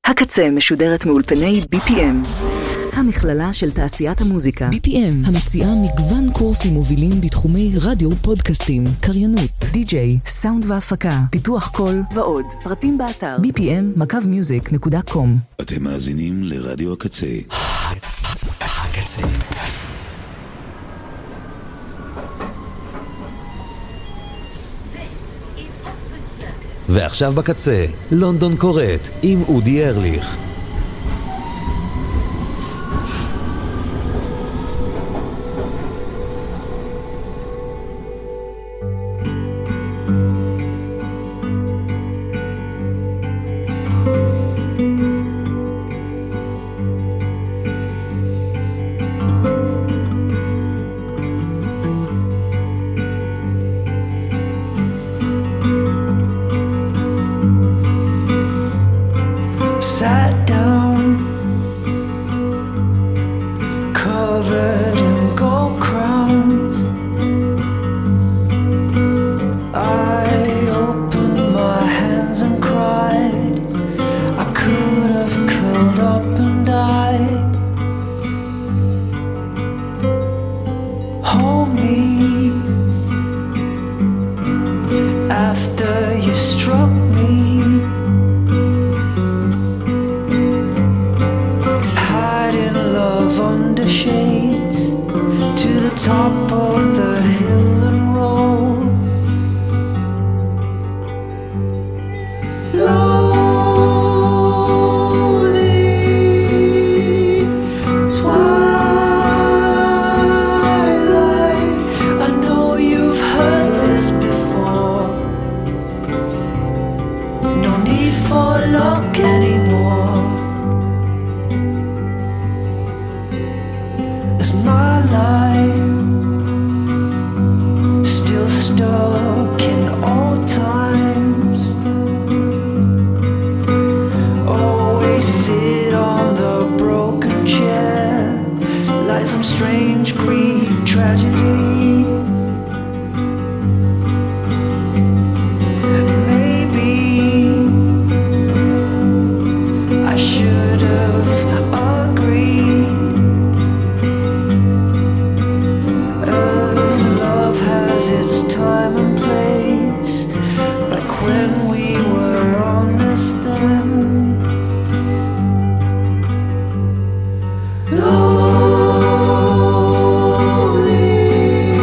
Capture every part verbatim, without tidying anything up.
הקצה משודרת מאולפני בי פי אם, המכללה של תעשיית המוזיקה. בי פי אם המציעה מגוון קורסים מובילים בתחומי רדיו, פודקאסטים, קריינות, די-ג'יי, סאונד והפקה, פיתוח קול ועוד. פרטים באתר בי פי אם מקו מיוזיק נקודה קום. אתם מאזינים לרדיו הקצה. הקצה. ועכשיו בקצה, לונדון קוראת עם אודי ארליך. Lonely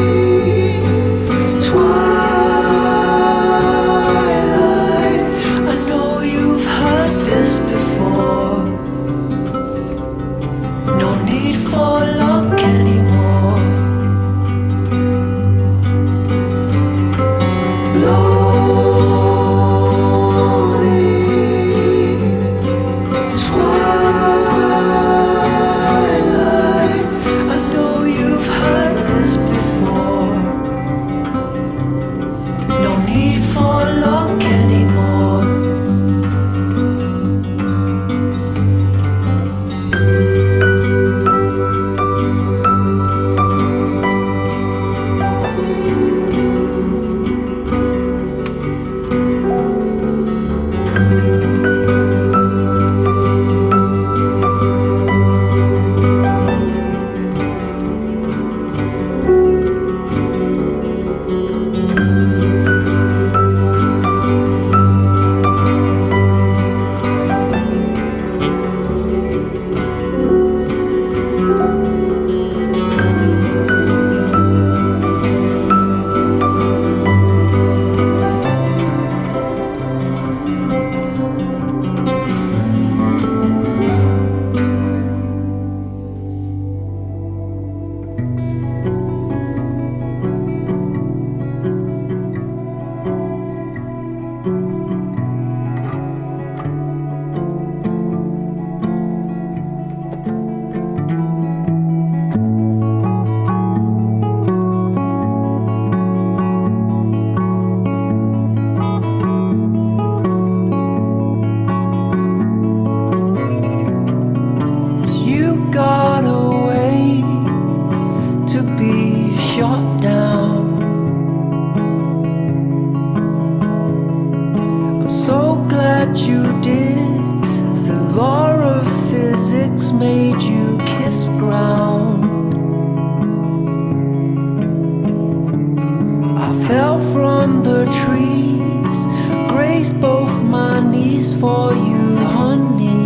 for you, honey.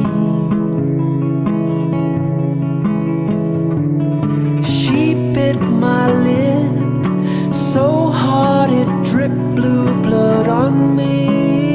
She bit my lip so hard it dripped blue blood on me.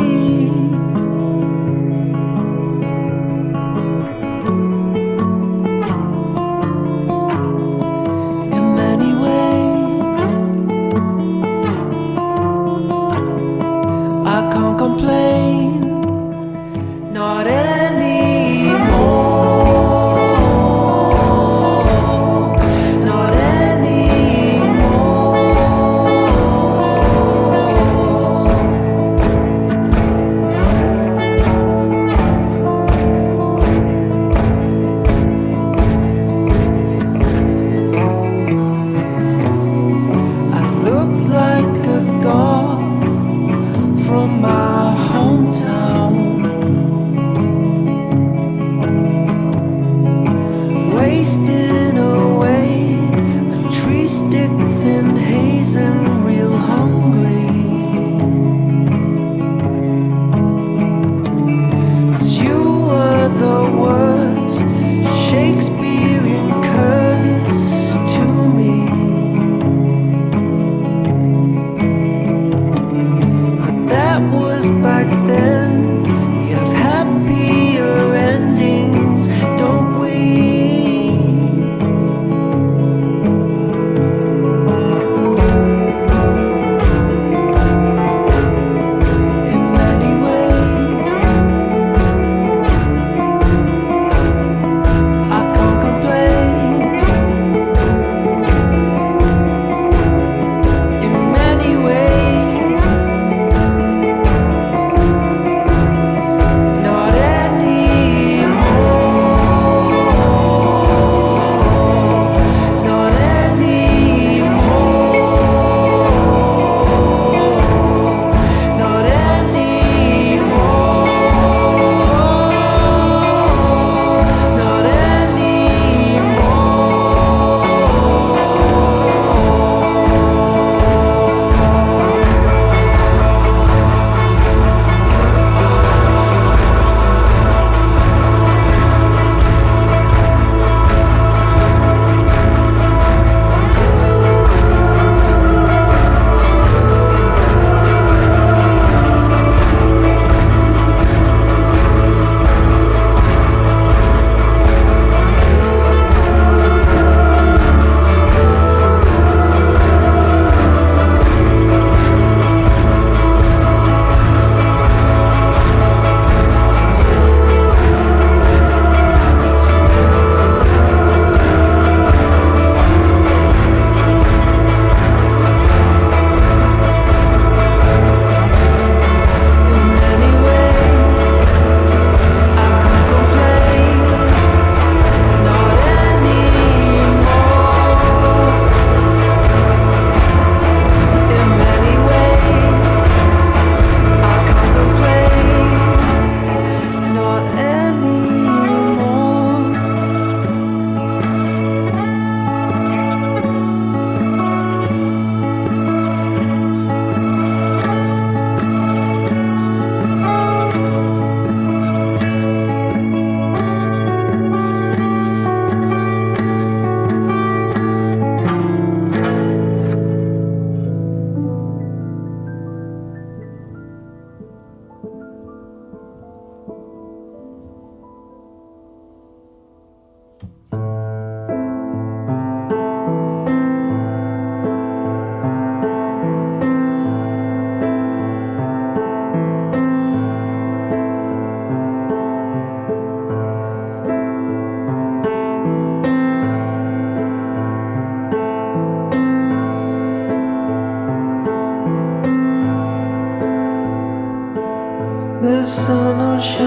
The sun will shine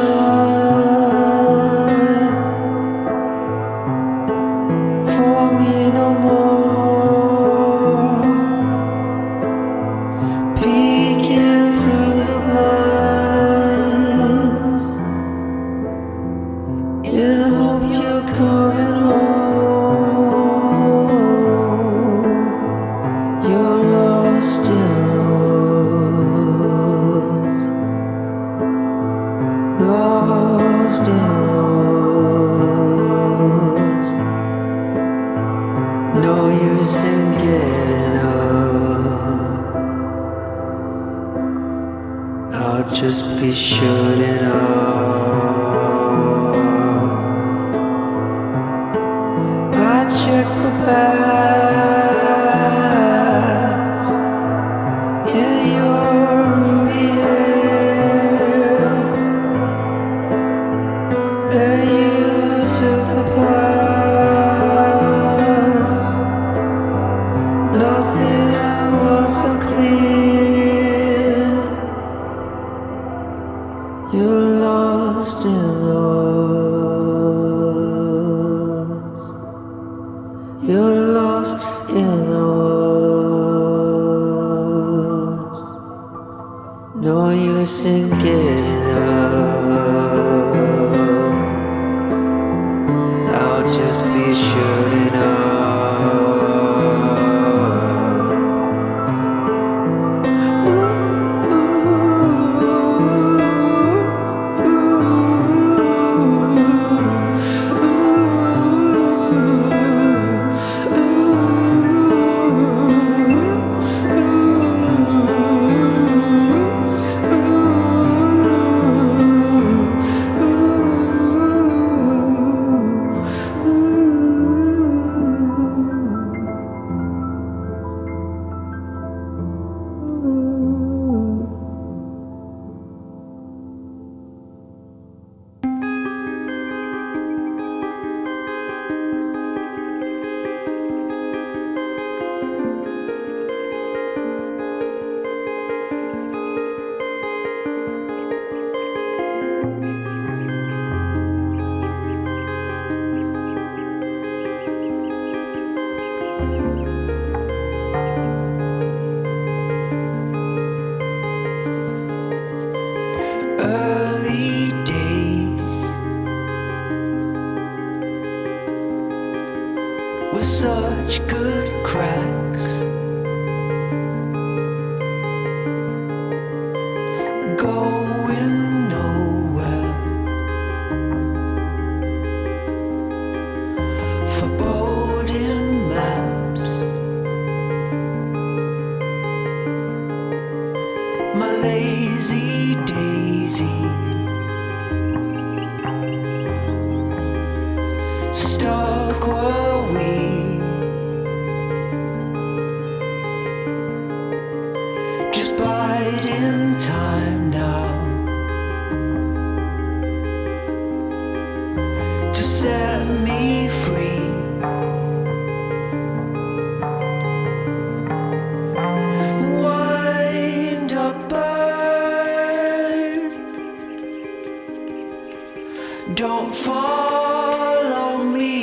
for me no more, peeking through the blinds in hope you're coming home. You're lost in the woods. lost in the woods. No use in getting up. I'll just be shutting up. I check for bats in your ruby hair, and you took the past. Nothing was so clear. You're lost in the woods. You're lost in the woods. No use in getting up. I'll just be shutting up. Early days with such good cracks, going nowhere, foreboding maps. My lazy daisy, stuck were we, just biding time now to set me free. Wind up, bird, don't follow me.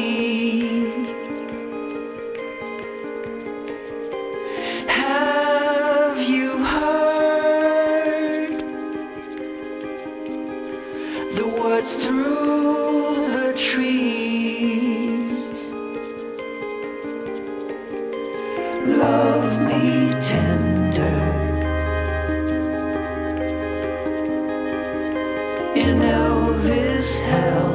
Have you heard the words through the trees? Love me tender in Elvis hell.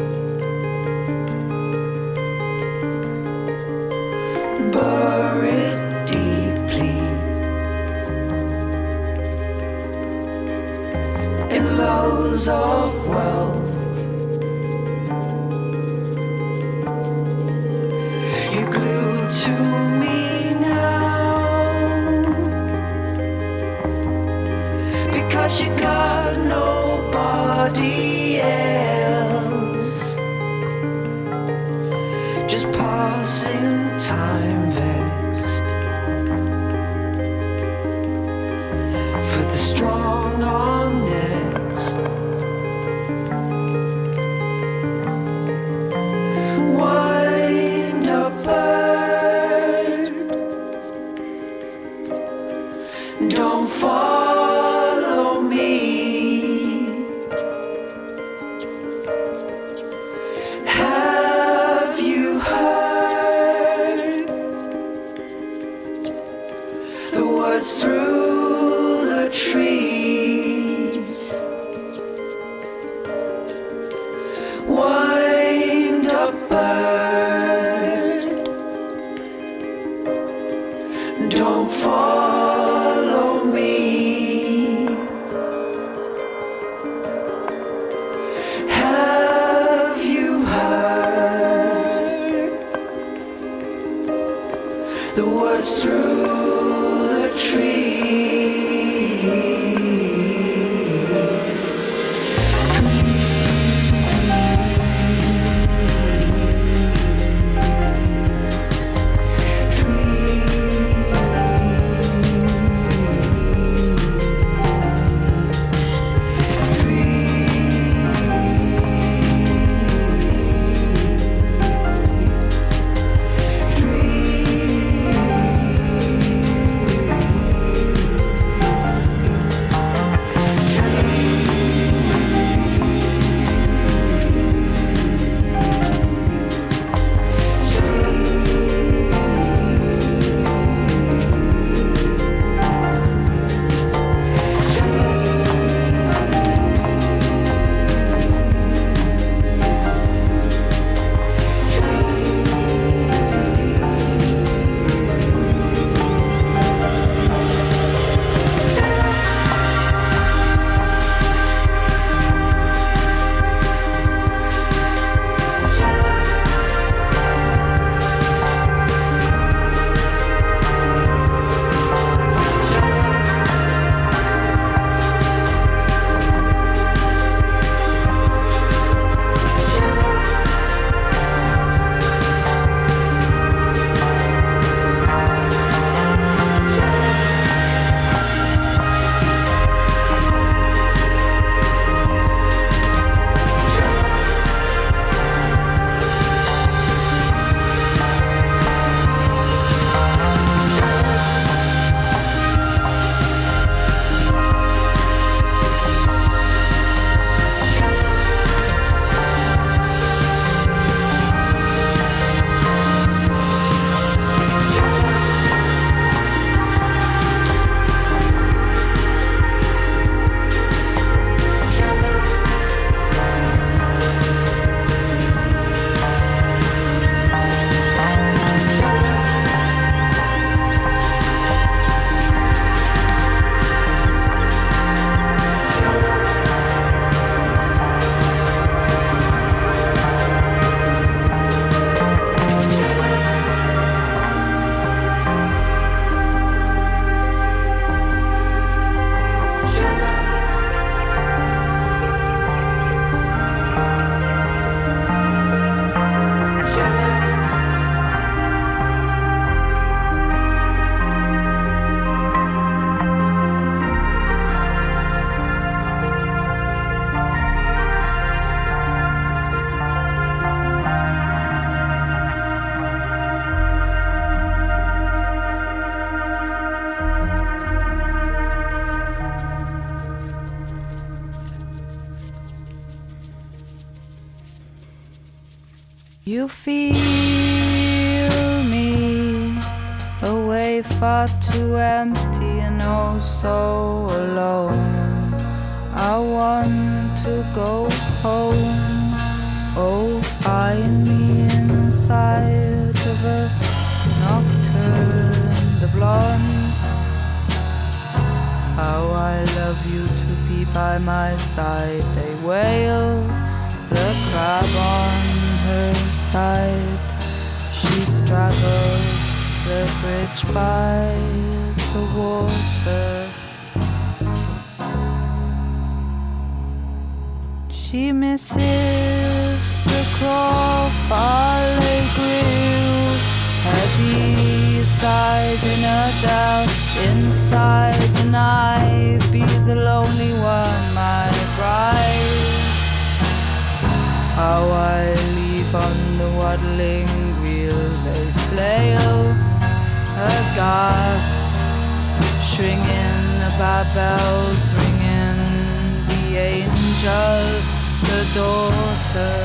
Buried deeply in lulls of wealth. wind up bird, don't follow me. Have you heard the words through the trees? You feel me away, far too empty and oh so alone. I want to go home. Oh, find me inside of a nocturne, the blonde. How I love you to be by my side. They wail, the crab on her side. She straddled the bridge by the water. She misses the Crawford grill, her D-side in her doubt inside, and I be the lonely one, my bride. How I leave on the waddling wheel, they flail, her gasp, stringing about bells ringing, the angel, the daughter.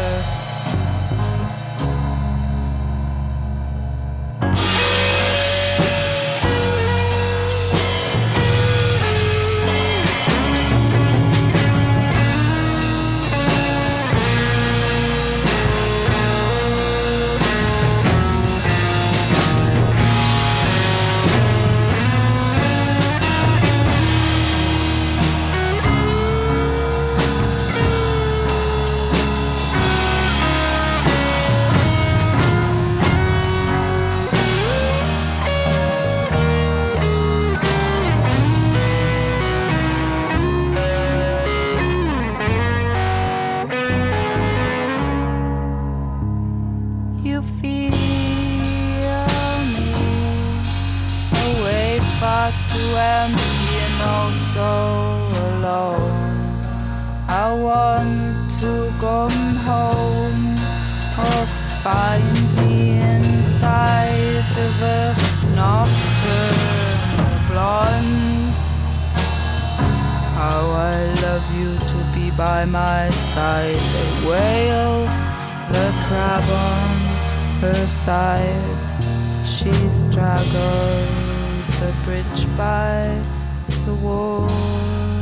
too empty and oh so alone. I want to come home or find me inside of a nocturnal blonde. How I love you to be by my side. They wail, the crab on her side. She straggled the bridge by the water.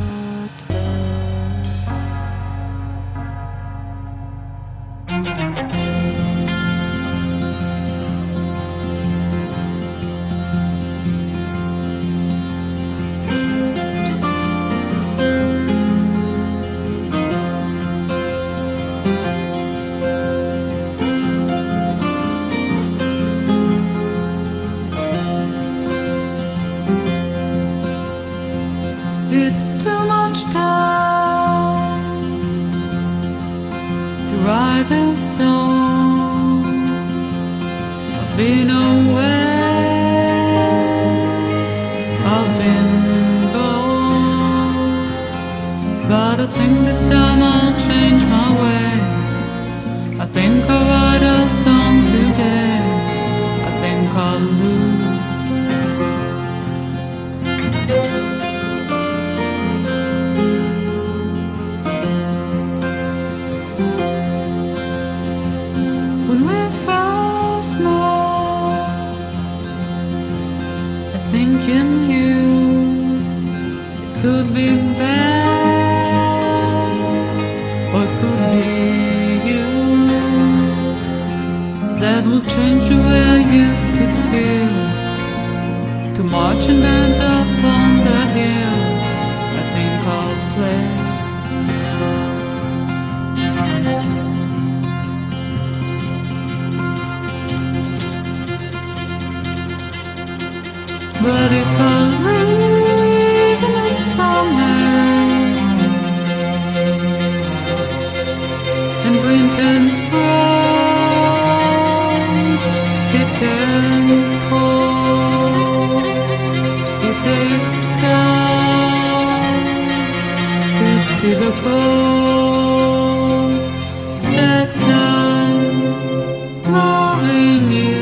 It's too much time to write this song. I've been away, I've been gone, but I think this time I'll change my way. I think I'll write a song today. I think I'll lose. Thinking you, it could be bad, or it could be you. That will change the way I used to feel. To march and dance up on the hill, I think I'll play. But if I live in the summer and winter brown, it turns cold. It takes time to see the cold, sad times loving you.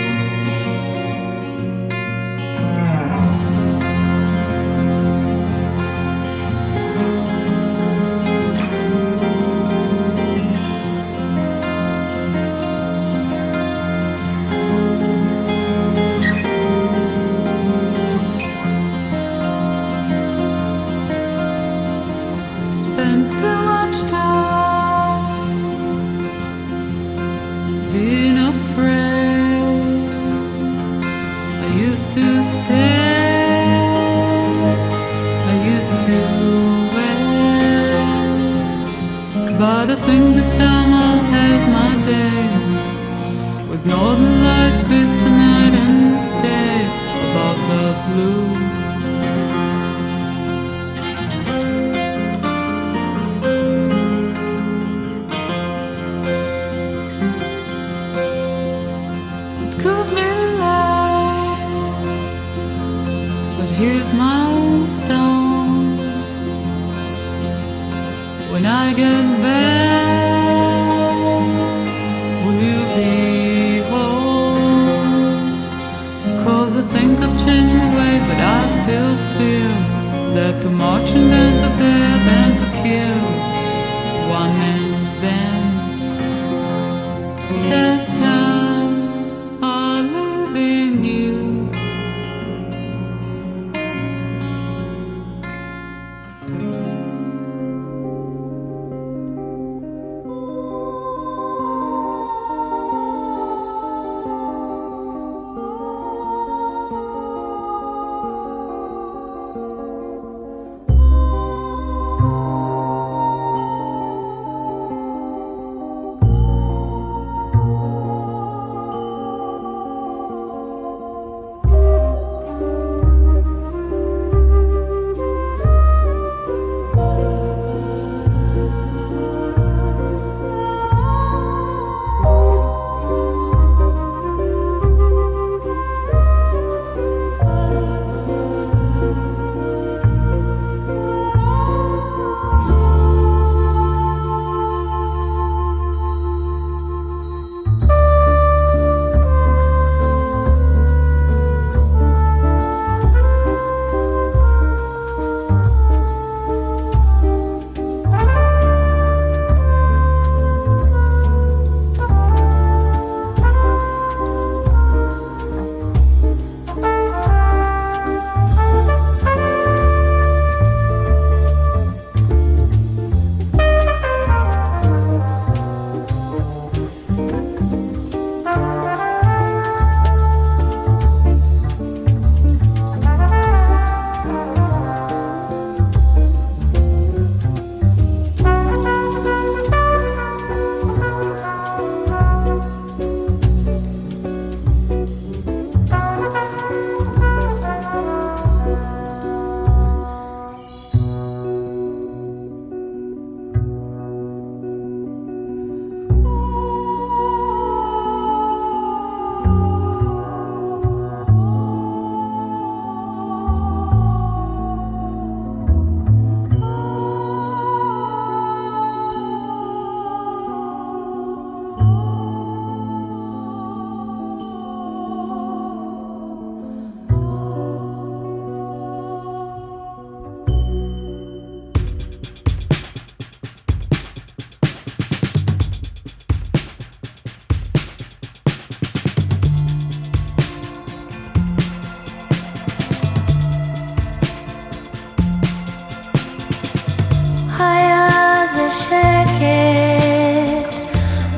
To stay, I used to wait, but I think this time I'll have my days with northern lights, crystal night, and stay above the blue. It could be here's my song. When I get back, will you be home? Cause I think I've changed my way, but I still feel that to march and dance are better than to kill one man's band. Sad times are living you.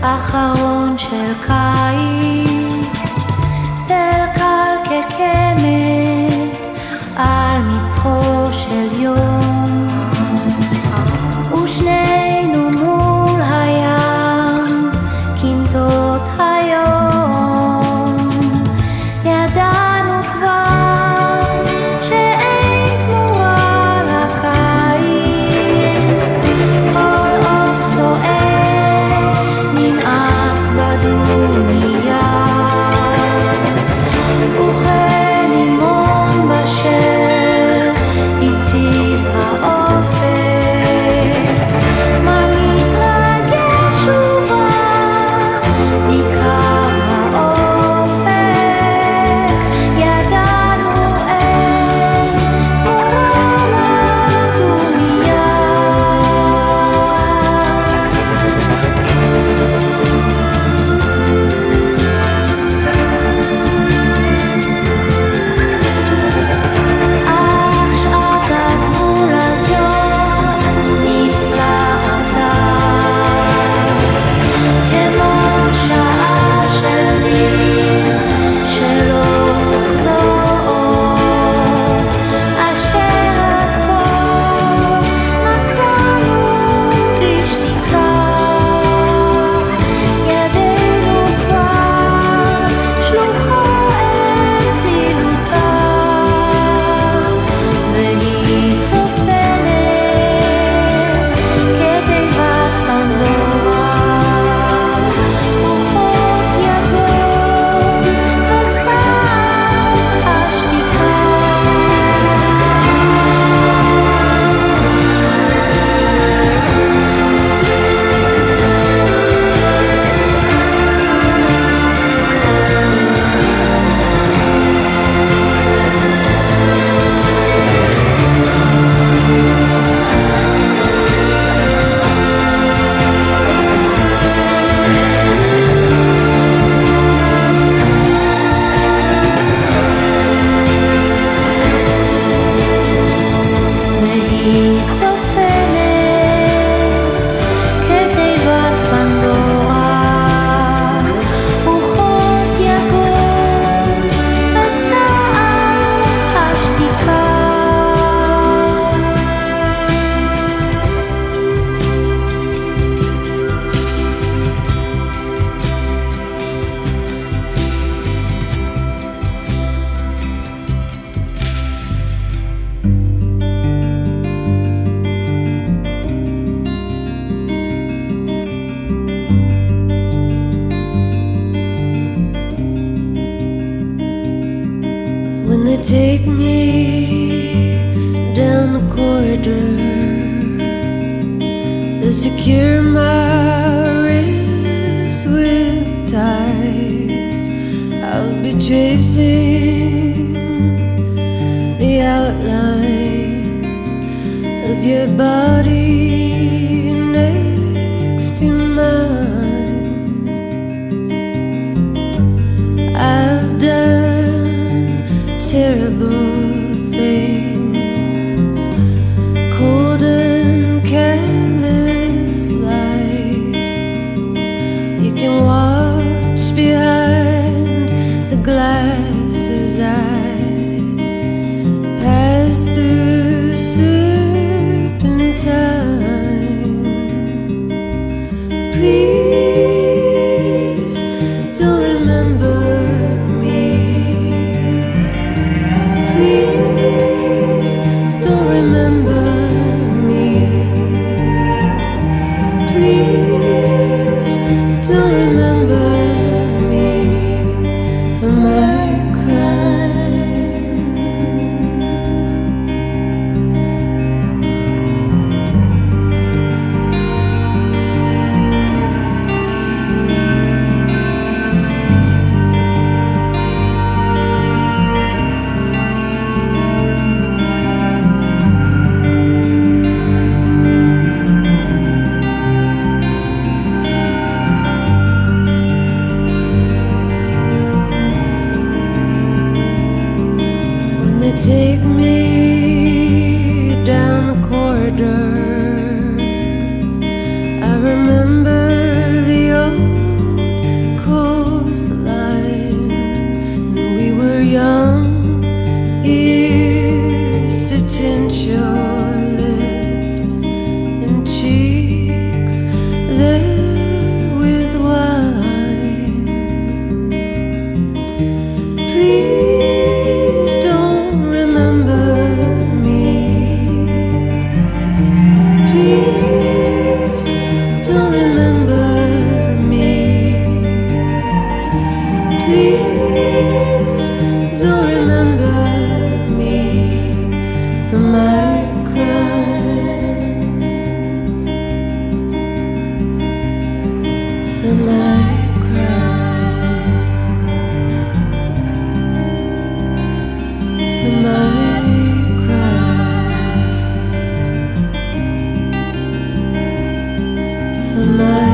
אחרון של קיץ, צל קל כקמת על מצחו של יום, ושנינו מול הים קינטות היום. ידענו כבר שאין תמורה לקיץ, כל עוף טועה ננעץ בדומיה, וכלימון בשל הציב האופק. מה מתרגש ובא מקו האופק, ידענו אין תמורה לדומיה. אך שעת הגבול הזאת נפלאתה, כמו שעה של זיו שלא תחזור עוד, אשר עד כה נסענו בשתיקה. ידינו כבר שלוחה אל צלילותה, והיא צופנת כתיבת פנדורה, רוחות יגון מסע השתיקה. והיא צופנת כתיבת פנדורה, רוחות יגון מסע השתיקה. When they take me down the corridor, they secure my wrist with ties. I'll be chasing the outline of your body next to mine. I've done terrible things, cold and careless lies. You can watch behind the glasses I pass through serpentine. Please don't remember me. Please don't remember me. Please don't remember me for my crimes. Take me down the corridor, I remember the old for my crime, for my crime, for my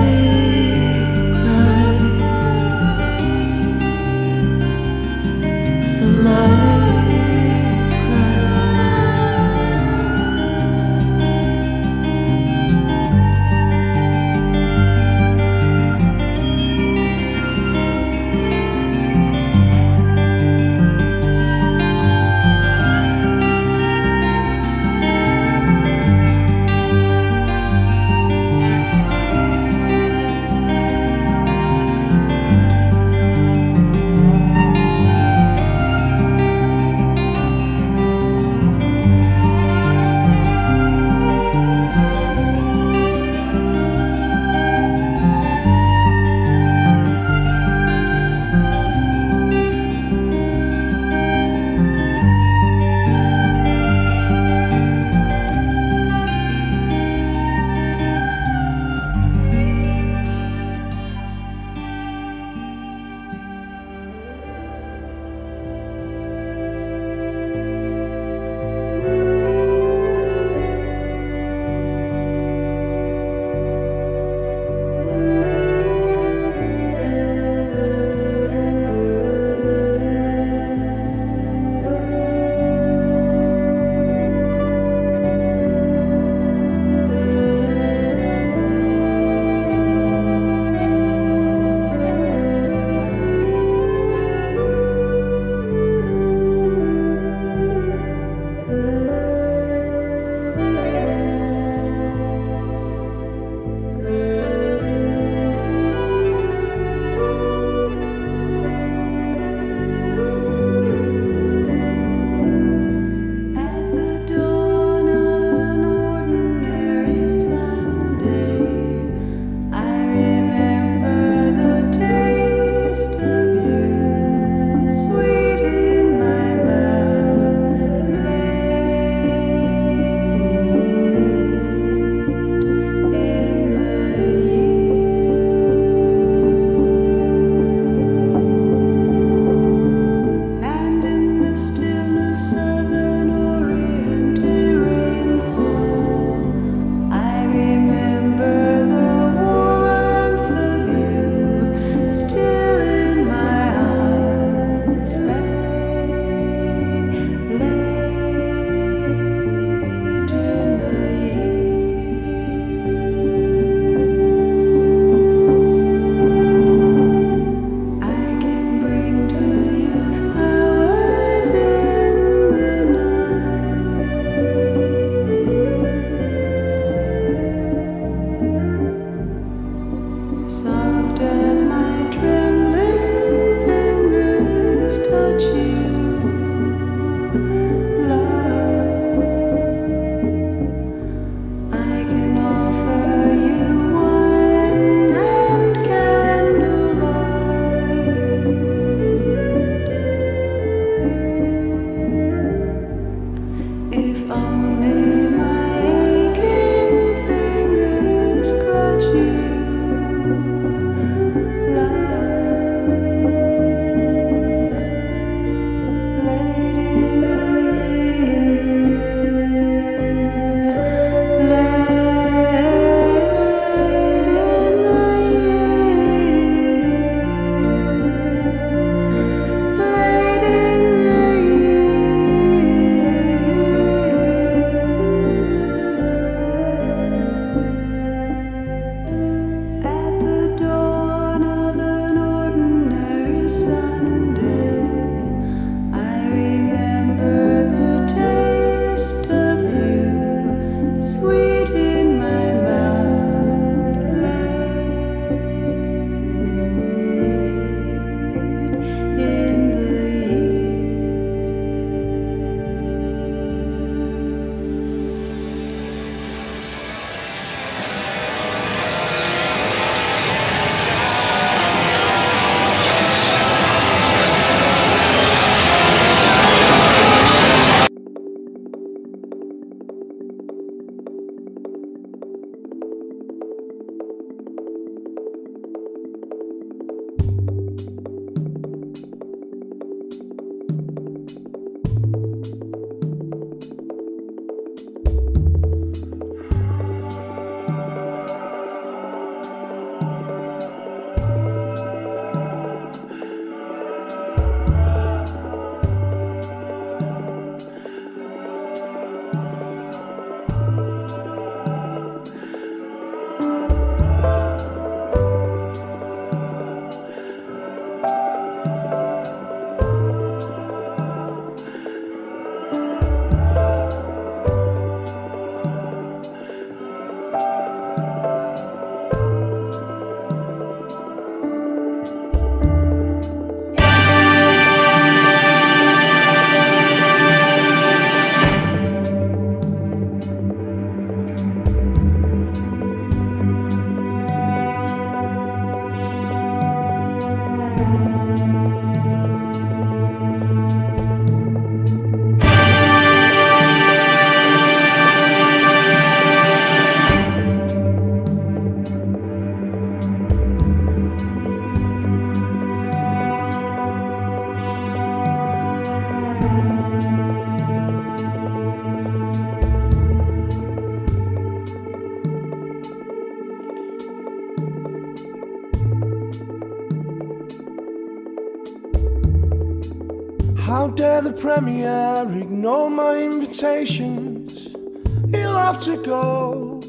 How dare the Premier ignore my invitations? He'll have to go.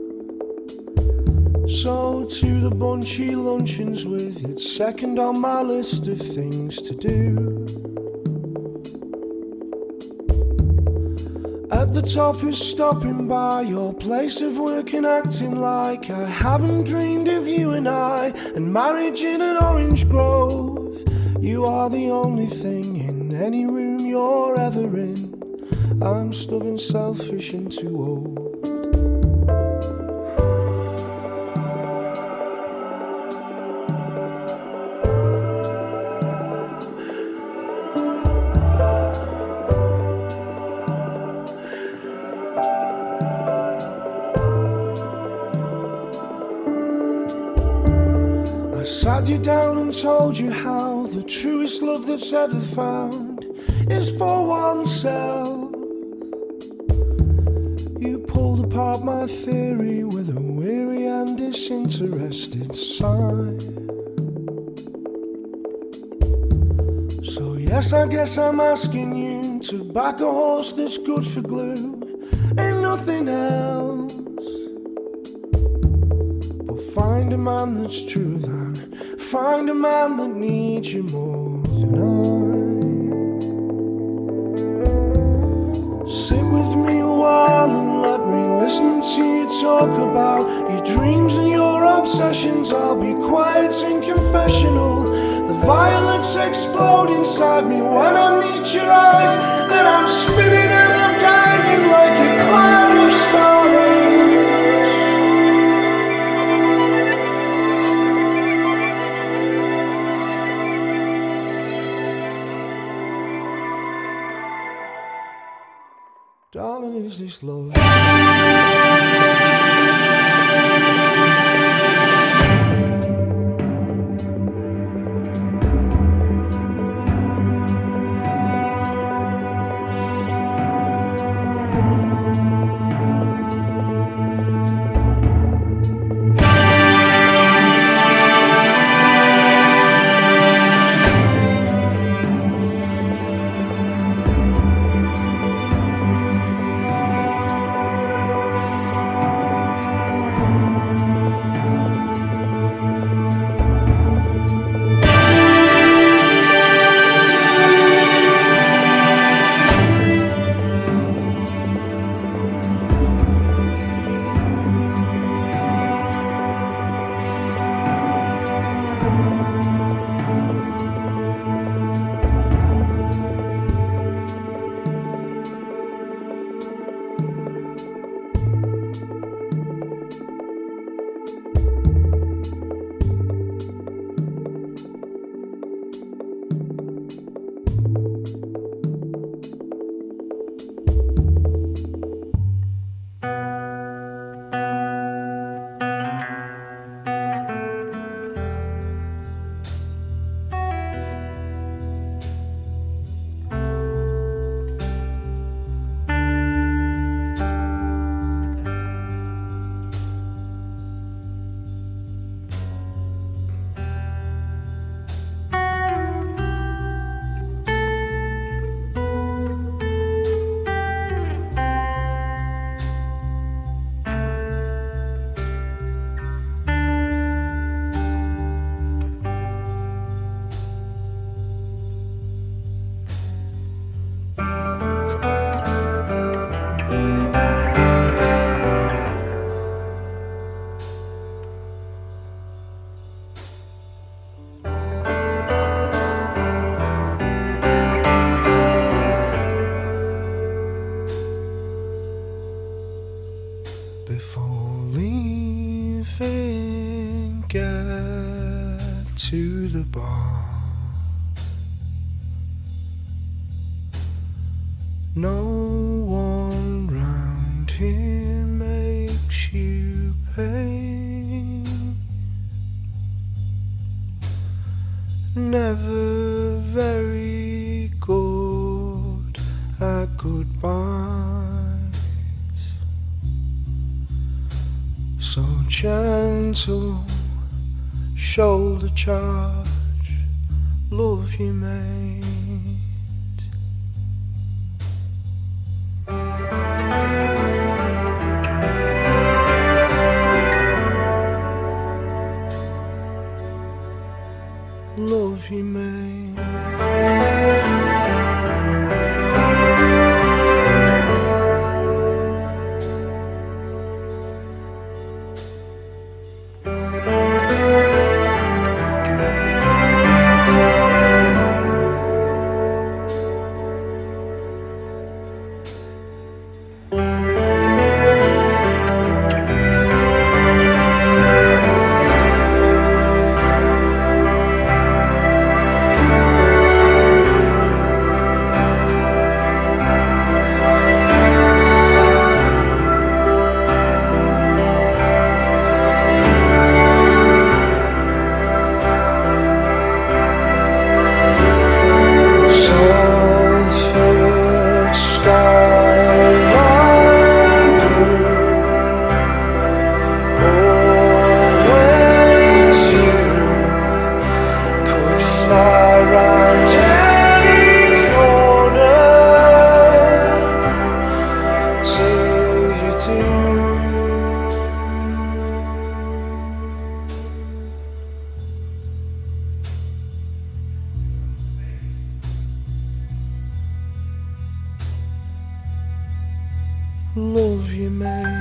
So to the bunchy luncheons with, it's second on my list of things to do. At the top is stopping by your place of work and acting like I haven't dreamed of you and I, and marriage in an orange grove. You are the only thing in any room you're ever in. I'm stubborn, selfish and too old. Sat you down and told you how the truest love that's ever found is for oneself. You pulled apart my theory with a weary and disinterested sigh. So yes, I guess I'm asking you to back a horse that's good for glue and nothing else. But find a man that's true then. Find a man that needs you more than I. Sit with me a while and let me listen to you talk about your dreams and your obsessions. I'll be quiet and confessional. The violets explode inside me when I meet your eyes. Then I'm spinning and I'm diving like a cloud of stars. Darling, is this love? To the bar, no one round here makes you pay. Never very good at goodbyes, so gentle shoulder charge, love you made love you may. Love you, mate.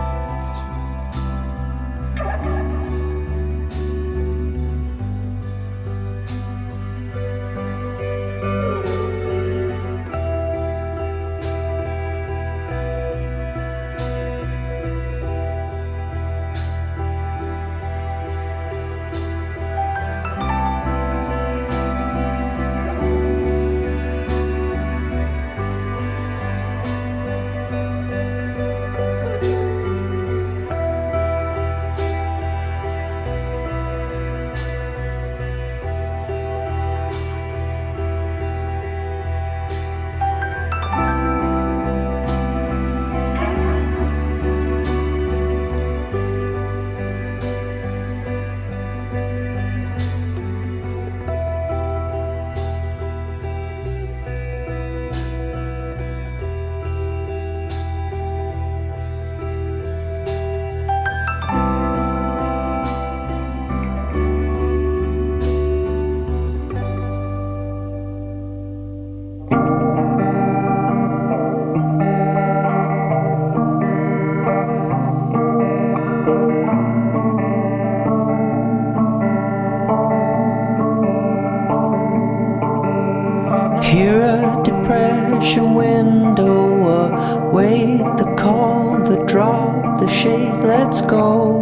Hear a depression window, await the call, the drop, the shake, let's go.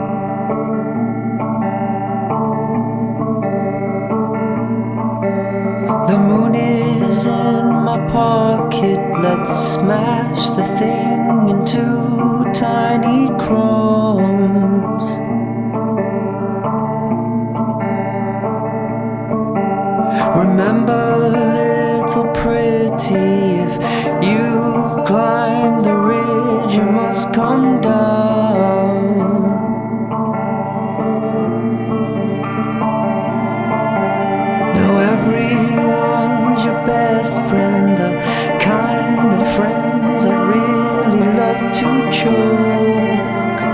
The moon is in my pocket, let's smash the thing into tiny crumbs. Remember, little pretty, if you climb the ridge, you must come down. Now everyone's your best friend, the kind of friends I really love to choke.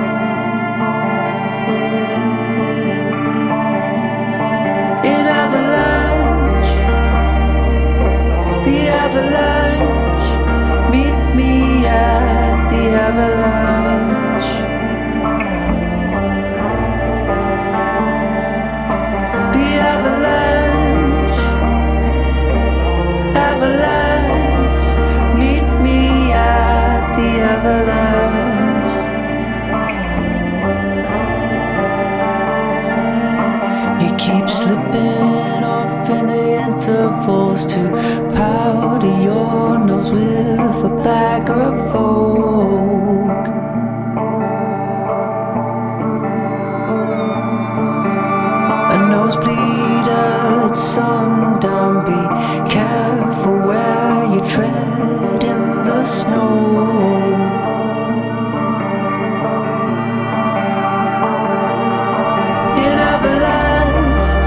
In avalanche, the avalanche, meet me at the avalanche. The avalanche, avalanche, meet me at the avalanche. You keep slipping off in the intervals to powder your nose with a bag of Vogue. A nosebleed at sundown, be careful where you tread in the snow. In avalanche,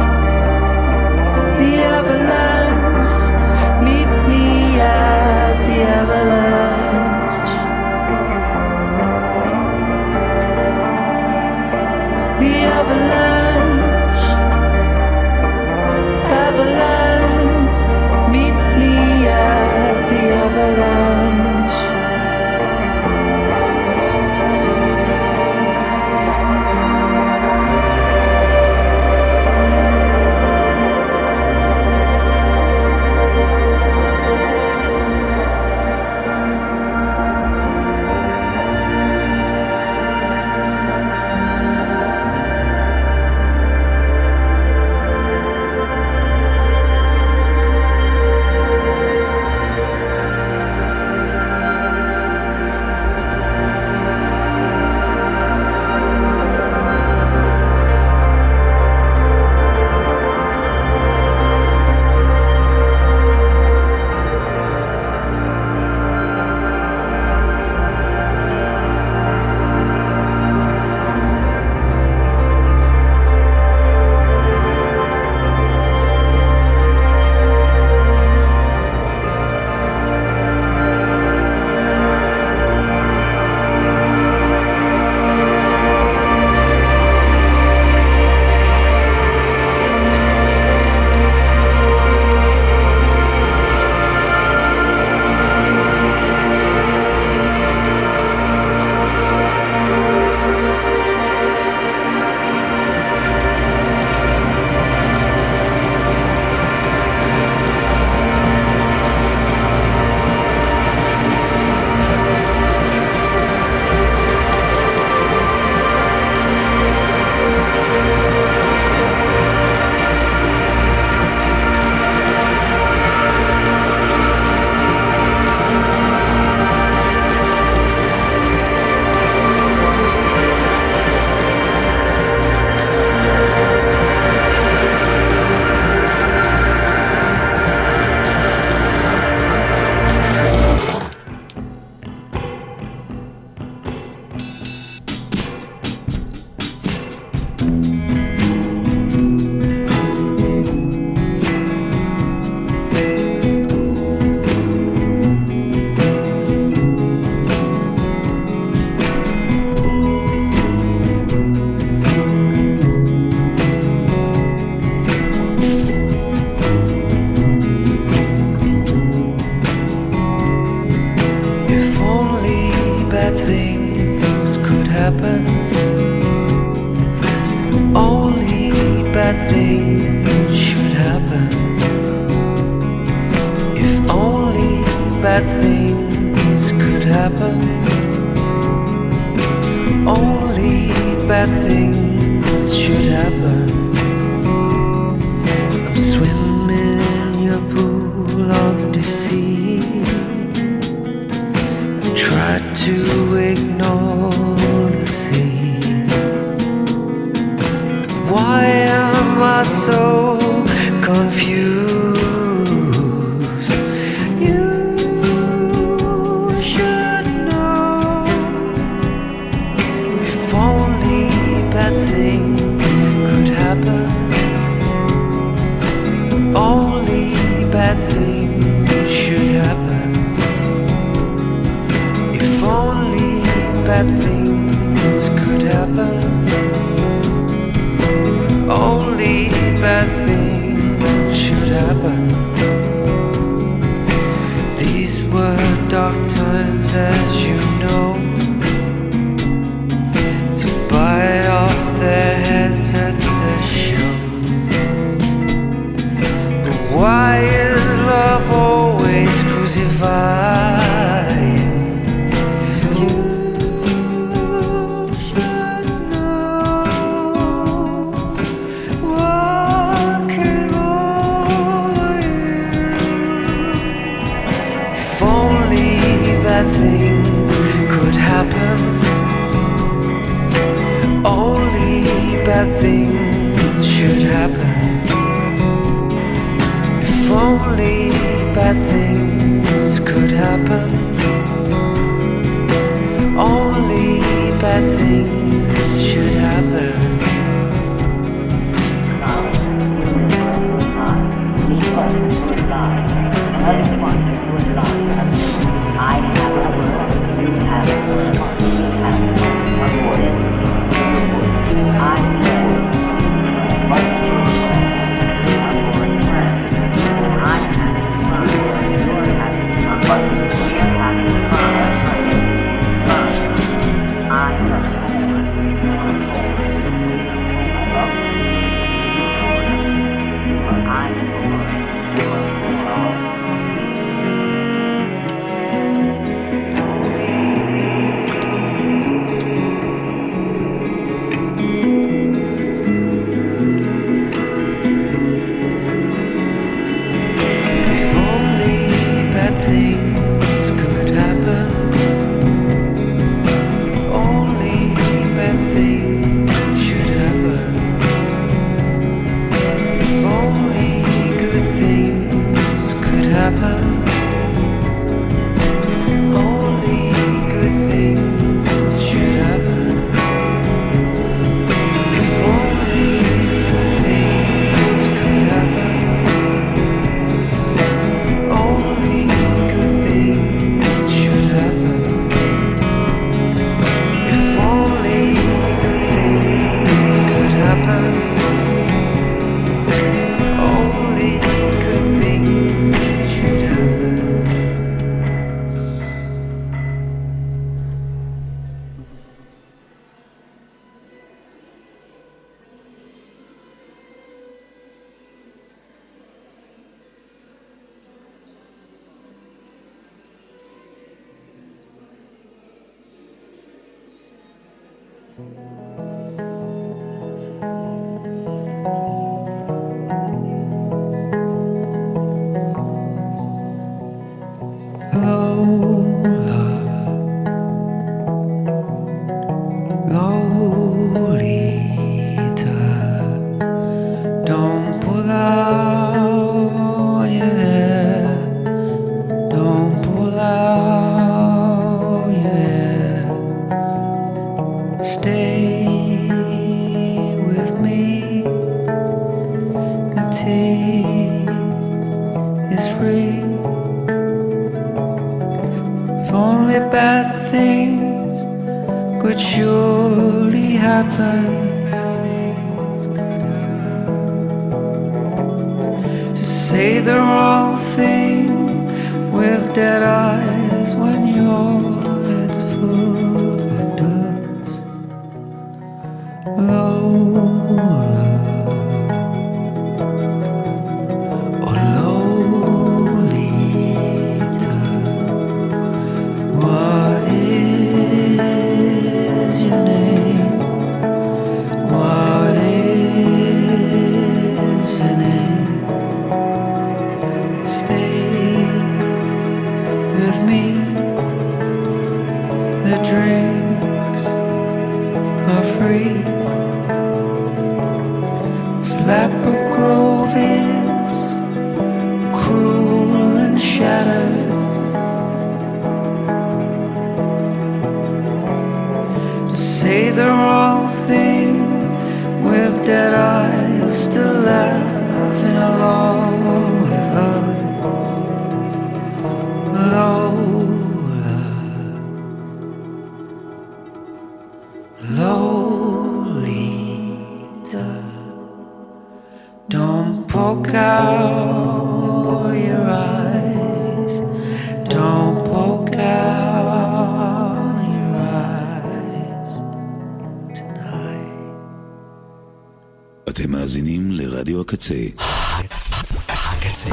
the avalanche, meet me at the avalanche. The avalanche, happen. Only bad things should happen. I'm swimming in your pool of deceit. I tried to ignore the sea. Why am I so confused? You should know. If only bad things could happen. Only bad things should happen. If only bad things could happen. Only bad things should happen. These were dark times, as you know, to bite off their heads at the shows. But why is love always crucified? You should know what came over you. If only bad things could happen. Only bad things should happen. If only bad things could happen. Only bad things should happen. What Shepherd Grove is cruel and shattered. To say the wrong thing with dead eyes, still laughing along with us. Lola, Lolita, don't poke out your eyes, don't poke out your eyes tonight. אתם מאזינים לרדיו הקצה. הקצה.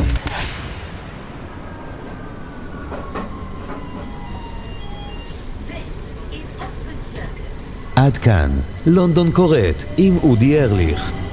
עד כאן, לונדון קורט עם אודי ארליך.